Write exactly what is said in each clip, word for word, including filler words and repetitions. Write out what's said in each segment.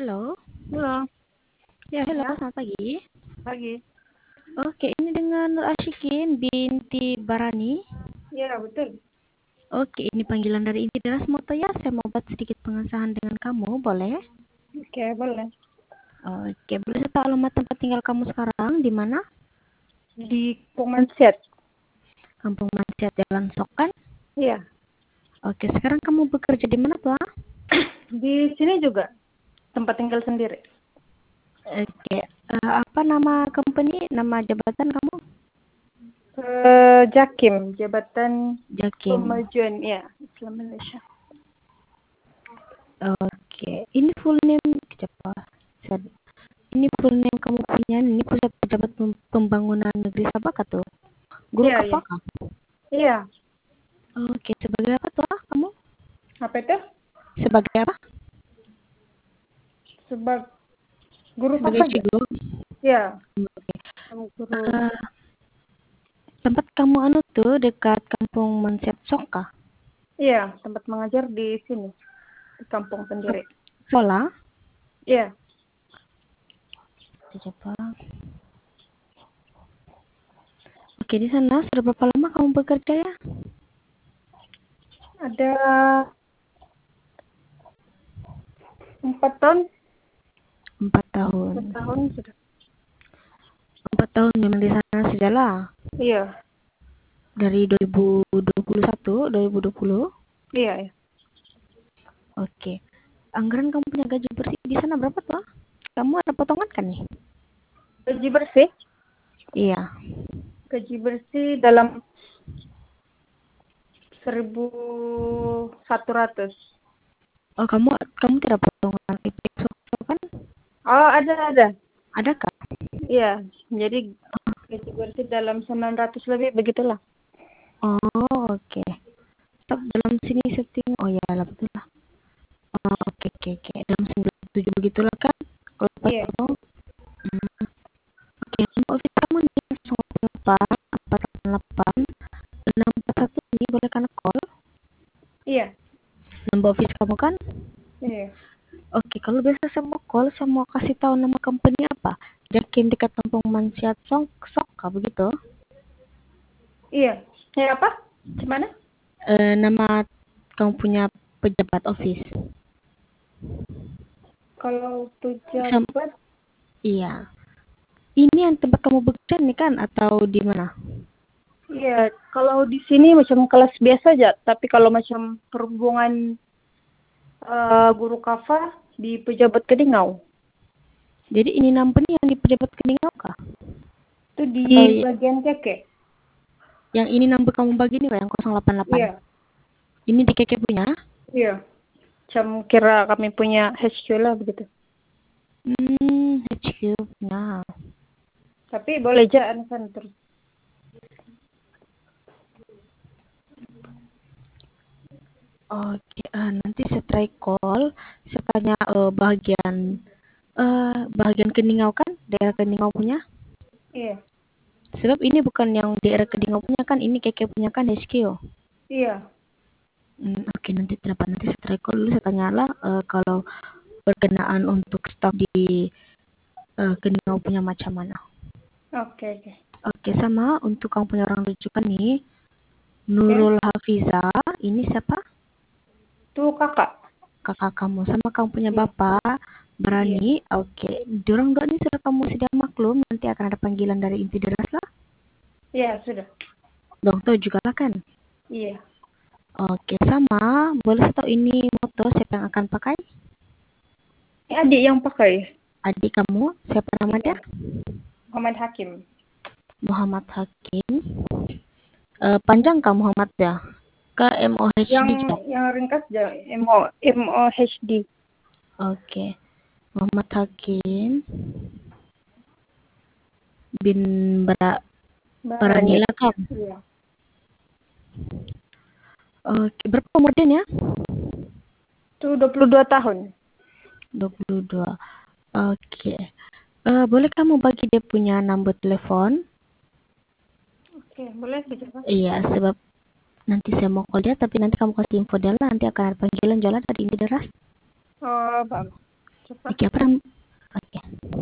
Halo. Halo. Ya, halo, Ya, selamat pagi. pagi. Oke, ini dengan Nur Asyikin binti Barani. Iya, betul. Oke, ini panggilan dari Inti Deras Moto ya. Saya mau buat sedikit pengesahan dengan kamu, boleh? Oke, boleh. Oke, boleh saya tahu alamat tempat tinggal kamu sekarang di mana? Di Pomanset. Kampung Mansiat Jalan Sokan. Iya. Oke, sekarang kamu bekerja di mana tuh? Di sini juga tempat tinggal sendiri. Oke, eh, apa nama company, nama jabatan kamu? Eh, Jakim, Jabatan Jakim. Pemajuan ya, Islam Malaysia. Oke, ini full name siapa? Saya- Ini full name kamu punya, ini pusat pejabat Pem- pembangunan negeri Sabah kah tuh? Guru Iya, iya. kapal kah? Iya. Oke, sebagai apa tuh ah, kamu? Apa itu? Sebagai apa? Sebagai guru Sebagai apa aja? cigo. Iya, Oke. guru. Eh, tempat kamu anu tuh dekat kampung Mansiat Sok kah? Iya, tempat mengajar di sini, di kampung sendiri. Sekolah? Iya. Siapa? Oke, di sana sudah berapa lama kamu bekerja ya? Ada empat tahun, Empat tahun. empat tahun sudah. Empat tahun memang di sana sudah lah. Iya. Dari dua ribu dua puluh satu, dua ribu dua puluh. Iya, iya. Oke. Anggaran kamu punya gaji bersih di sana berapa tuh? ah? Kamu ada potongan kan nih? Gaji bersih? Iya. Gaji bersih dalam seribu satu ratus. Oh, kamu kamu tidak potongan I P X kan? Oh, ada, ada. Ada kah? Iya, jadi gaji bersih dalam sembilan ratus lebih, begitulah. Oh, oke. Stop dalam sini setting. Oh ya, lah betul lah. Oh, oke, oke, oke. Dalam sembilan puluh tujuh begitulah kan? Kalau pas Iya. potong. Hmm. Oke, nomor office kamu nih nol delapan empat delapan delapan enam empat satu ini boleh kan call? Iya. Nomor office kamu kan? Iya. Oke, kalau biasa saya mau call, saya mau kasih tahu nama company apa? Jakim dekat Kampung Mansiat Sok, Sok kah begitu? Iya. Ya apa? Gimana? Eh, nama kamu punya pejabat office. Kalau Sam- pejabat, iya. Ini yang tempat kamu bekerja nih kan atau di mana? iya. Kalau di sini macam kelas biasa aja, tapi kalau macam perhubungan eh, guru kafa di pejabat Kedingau, Jadi ini company yang di pejabat Keningau kah? itu di Atau y- bagian keke. yang ini number kamu bagi nih Pak, yang nol delapan delapan. Iya. Ini di Keke punya? Iya. Macam kira kami punya H Q lah begitu. Hmm, H Q punya. Tapi boleh aja kan terus. Oke, eh, nanti saya try call. Saya tanya eh, bagian eh bagian Keningau kan? Daerah Keningau punya? Iya. Sebab ini bukan yang daerah Keningau punya kan? Ini Keke punya kan H Q. Iya. Hmm, oke, nanti dapat nanti saya try call dulu. Saya tanyalah eh, kalau berkenaan untuk staff di eh, Keningau punya macam mana. Oke, oke. Oke, sama untuk kamu punya orang rujukan nih. Oke. Nurul Hafiza, ini siapa? Tuh kakak. Kakak kamu. Sama kamu punya Iya. bapak, Iya. Berani. Oke, diorang dua ini sudah kamu sedia maklum. Nanti akan ada panggilan dari inti deras lah. Iya, sudah. Dong tahu juga lah kan? Iya. Oke, sama. Boleh tahu ini motor siapa yang akan pakai? Ini adik yang pakai. Adik kamu, siapa nama Iya. dia? Muhammad Hakim. Muhammad Hakim. Eh, panjang kah Muhammad ya? Ke M O H D Yang juga? yang ringkas aja M O M O H D. Oke. Muhammad Hakim bin Bara Barani. Baranila kan? Iya. Oke, berapa umurnya? Itu dua puluh dua tahun. dua puluh dua. Oke. Eh, boleh kamu bagi dia punya nomor telepon? Oke, boleh bicara. Iya, sebab nanti saya mau call dia, tapi nanti kamu kasih info dia lah, nanti akan ada panggilan jalan dari ini deras. Oh, Pak. Coba. Oke, apa nam- Oke.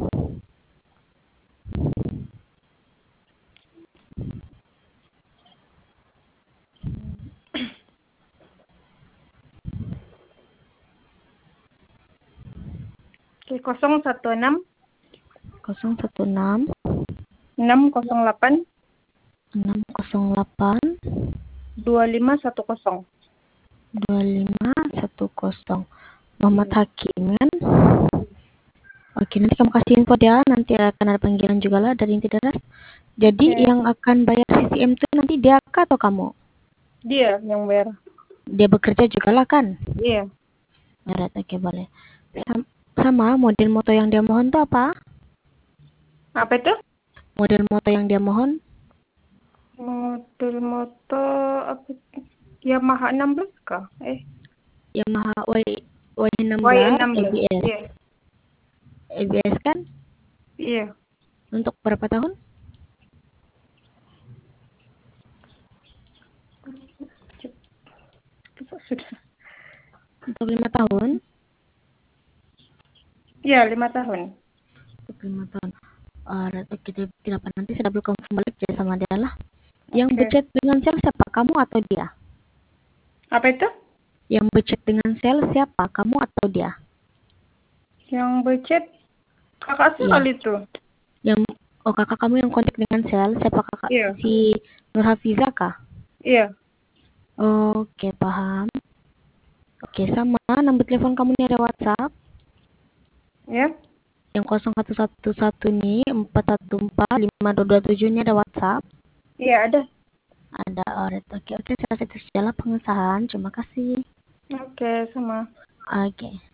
Oke, kosong satu enam nol satu enam enam nol delapan enam nol delapan dua lima satu nol. dua lima satu nol. Muhammad Hakim kan? Oke, nanti kamu kasih info dia, nanti akan ada panggilan juga lah dari inti darat. Jadi Oke. yang akan bayar C C M itu nanti dia kah atau kamu? Dia yang bayar. Dia bekerja juga lah kan? Iya. Alright, oke boleh. Sam- Sama model moto yang dia mohon tuh apa? Apa itu? Model moto yang dia mohon? Model moto apa? Yamaha enam belas kah? Eh, Yamaha Y Y16 Y enam belas. A B S. Iya. A B S kan? Iya. Untuk berapa tahun? Sudah. Untuk lima tahun? Iya, lima tahun. Untuk lima tahun. Alright, oke, tidak apa nanti saya double confirm balik ya sama dia lah. Yang Oke. becet dengan sel siapa? Kamu atau dia? Apa itu? Yang becet dengan sel siapa? Kamu atau dia? Yang becet kakak saya Iya. kali itu. Yang oh kakak kamu yang kontak dengan sel siapa kakak? Iya. Si Nur Hafiza kah? Iya. Oke, paham. Oke, sama nomor telepon kamu ini ada WhatsApp. Ya. Yang nol satu satu satu nih empat satu empat lima dua dua tujuh ini ada WhatsApp. Iya, ada. Ada, alright. Oke, oke, saya kasih jalan pengesahan. Terima kasih. Oke, sama. Oke.